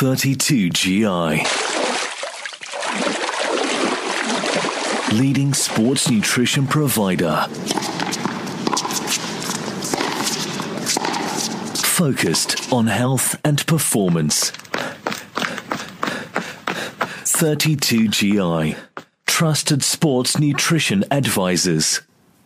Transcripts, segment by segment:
32GI. Leading sports nutrition provider. Focused on health and performance. 32GI. Trusted sports nutrition advisors.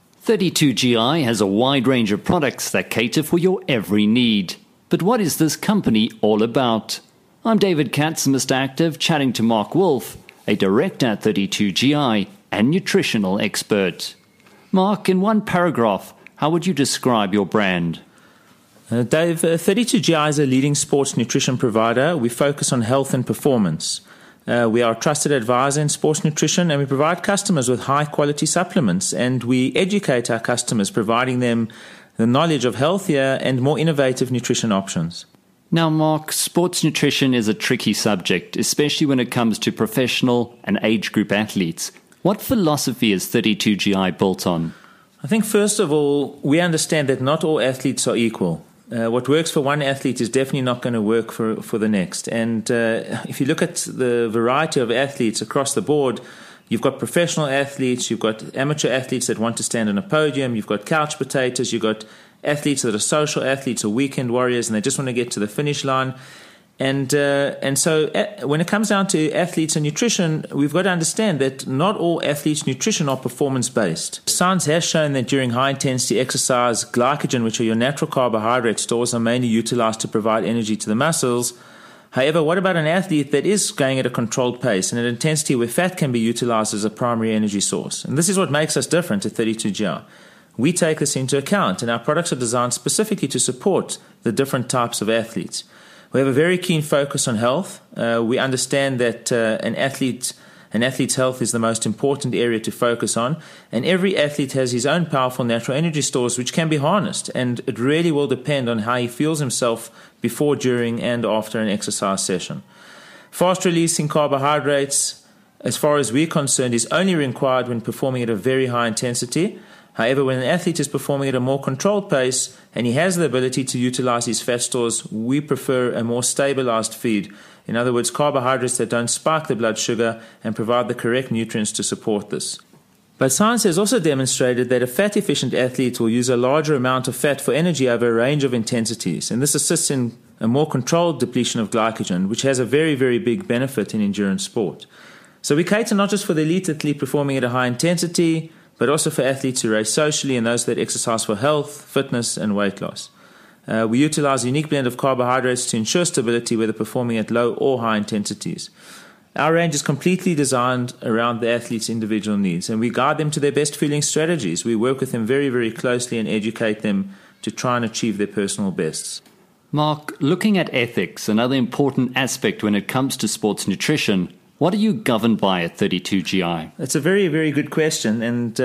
32GI has a wide range of products that cater for your every need. But what is this company all about? I'm David Katz, Mr. Active, chatting to Mark Wolf, a director at 32GI and nutritional expert. Mark, in one paragraph, how would you describe your brand? Dave, 32GI is a leading sports nutrition provider. We focus on health and performance. We are a trusted advisor in sports nutrition, and we provide customers with high-quality supplements, and we educate our customers, providing them the knowledge of healthier and more innovative nutrition options. Now, Mark, sports nutrition is a tricky subject, especially when it comes to professional and age group athletes. What philosophy is 32GI built on? I think, first of all, we understand that not all athletes are equal. What works for one athlete is definitely not going to work for the next. And if you look at the variety of athletes across the board, you've got professional athletes, you've got amateur athletes that want to stand on a podium, you've got couch potatoes, you've got athletes that are social athletes or weekend warriors and they just want to get to the finish line. And so when it comes down to athletes and nutrition, we've got to understand that not all athletes' nutrition are performance-based. Science has shown that during high-intensity exercise, glycogen, which are your natural carbohydrate stores, are mainly utilized to provide energy to the muscles. However, what about an athlete that is going at a controlled pace and at an intensity where fat can be utilized as a primary energy source? And this is what makes us different at 32GI. We take this into account, and our products are designed specifically to support the different types of athletes. We have a very keen focus on health. We understand that an athlete's health is the most important area to focus on, and every athlete has his own powerful natural energy stores which can be harnessed, and it really will depend on how he feels himself before, during, and after an exercise session. Fast-releasing carbohydrates, as far as we're concerned, is only required when performing at a very high intensity. However, when an athlete is performing at a more controlled pace and he has the ability to utilize his fat stores, we prefer a more stabilized feed. In other words, carbohydrates that don't spike the blood sugar and provide the correct nutrients to support this. But science has also demonstrated that a fat-efficient athlete will use a larger amount of fat for energy over a range of intensities, and this assists in a more controlled depletion of glycogen, which has a very, very big benefit in endurance sport. So we cater not just for the elite athlete performing at a high intensity, but also for athletes who race socially and those that exercise for health, fitness, and weight loss. We utilize a unique blend of carbohydrates to ensure stability whether performing at low or high intensities. Our range is completely designed around the athlete's individual needs, and we guide them to their best fueling strategies. We work with them very, very closely and educate them to try and achieve their personal bests. Mark, looking at ethics, another important aspect when it comes to sports nutrition, what are you governed by at 32GI? That's a very, very good question. And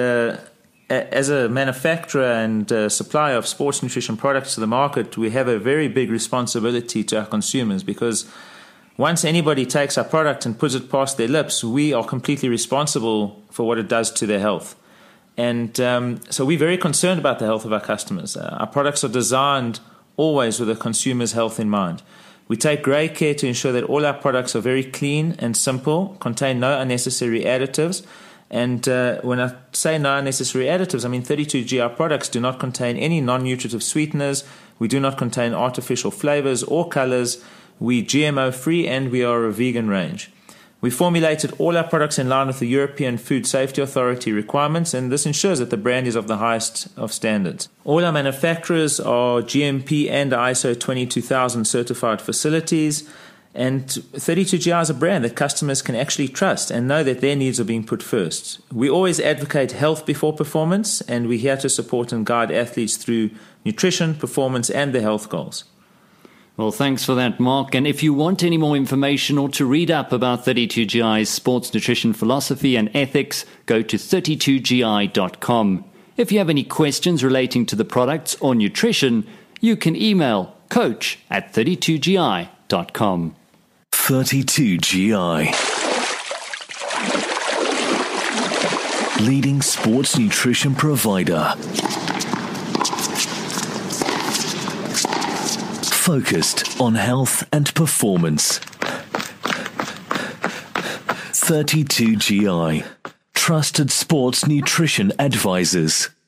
as a manufacturer and supplier of sports nutrition products to the market, we have a very big responsibility to our consumers, because once anybody takes our product and puts it past their lips, we are completely responsible for what it does to their health. And so we're very concerned about the health of our customers. Our products are designed always with the consumer's health in mind. We take great care to ensure that all our products are very clean and simple, contain no unnecessary additives. And when I say no unnecessary additives, I mean 32GI products do not contain any non-nutritive sweeteners. We do not contain artificial flavors or colors. We're GMO-free, and we are a vegan range. We formulated all our products in line with the European Food Safety Authority requirements, and this ensures that the brand is of the highest of standards. All our manufacturers are GMP and ISO 22000 certified facilities, and 32GI is a brand that customers can actually trust and know that their needs are being put first. We always advocate health before performance, and we're here to support and guide athletes through nutrition, performance, and their health goals. Well, thanks for that, Mark. And if you want any more information or to read up about 32GI's sports nutrition philosophy and ethics, go to 32gi.com. If you have any questions relating to the products or nutrition, you can email coach@32gi.com. 32GI. Leading sports nutrition provider. Focused on health and performance. 32GI. Trusted sports nutrition advisors.